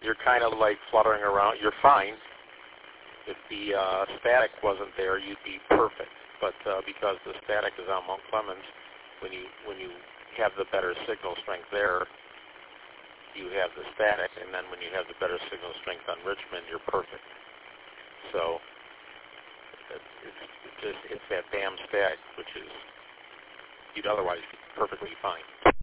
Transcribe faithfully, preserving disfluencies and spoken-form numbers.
you're kind of like fluttering around. You're fine. If the uh, static wasn't there, you'd be perfect. But uh, because the static is on Mount Clemens, when you when you have the better signal strength there, you have the static, and then when you have the better signal strength on Richmond, you're perfect. So it's, it's just it's that damn static, which is you'd otherwise be perfectly fine.